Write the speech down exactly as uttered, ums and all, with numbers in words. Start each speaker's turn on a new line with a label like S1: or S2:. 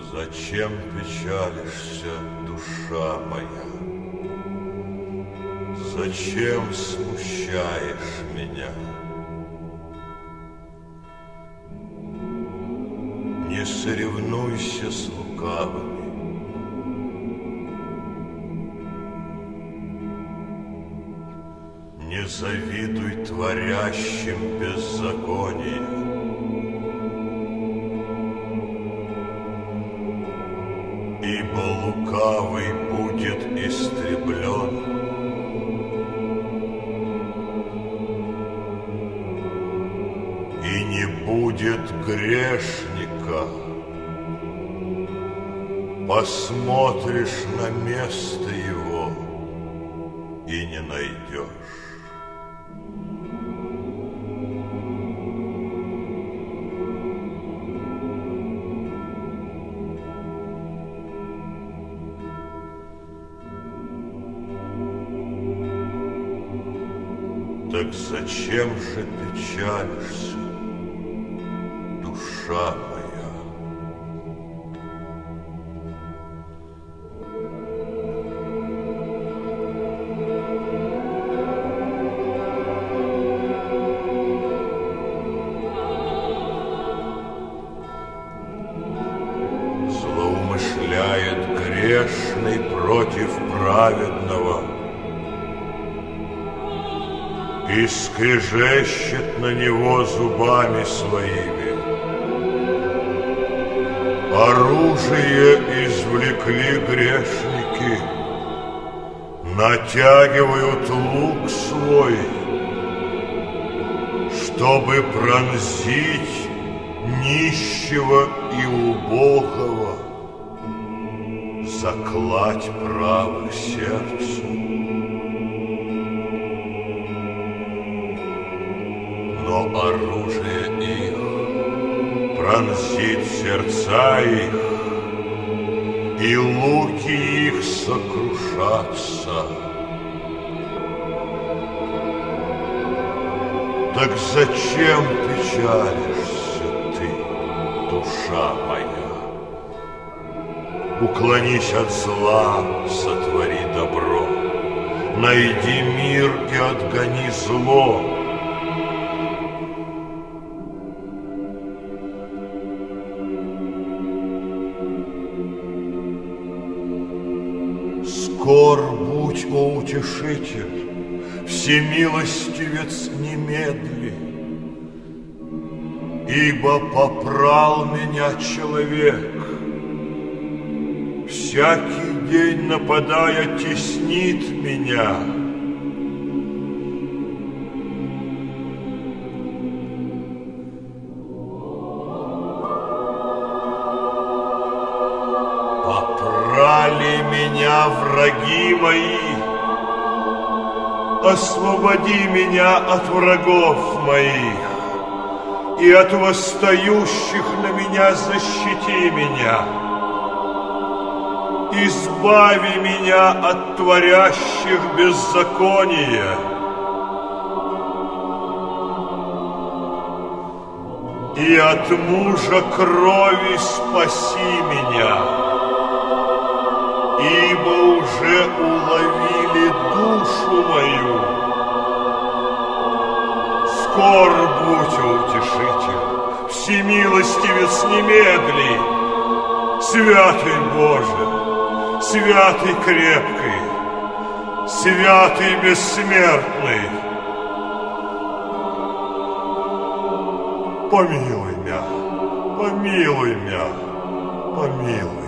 S1: Зачем печалишься, душа моя? Зачем смущаешь меня? Не соревнуйся с лукавыми. Не завидуй творящим беззаконие. Ибо лукавый будет истреблен. И не будет грешника. Посмотришь на место его и не найдешь. Так зачем же печалишься, душа моя? Злоумышляет грешный против праведного и скрежещет на него зубами своими. Оружие извлекли грешники, натягивают лук свой, чтобы пронзить нищего и убогого, заклать правых сердцу. Но оружие их пронзит сердца их, и луки их сокрушатся. Так зачем печалишься ты, душа моя? Уклонись от зла, сотвори добро, найди мир и отгони зло. Скор будь, о утешитель, всемилостивец немедли, ибо попрал меня человек, всякий день нападая теснит меня. Попрали меня враги мои, освободи меня от врагов моих, и от восстающих на меня защити меня. Избави меня от творящих беззаконие. И от мужа крови спаси меня, ибо уже уловили душу мою. Скор будь, о утешитель, всемилостивец немедли, святый Боже, святый крепкий, святый бессмертный, помилуй меня, помилуй меня, помилуй.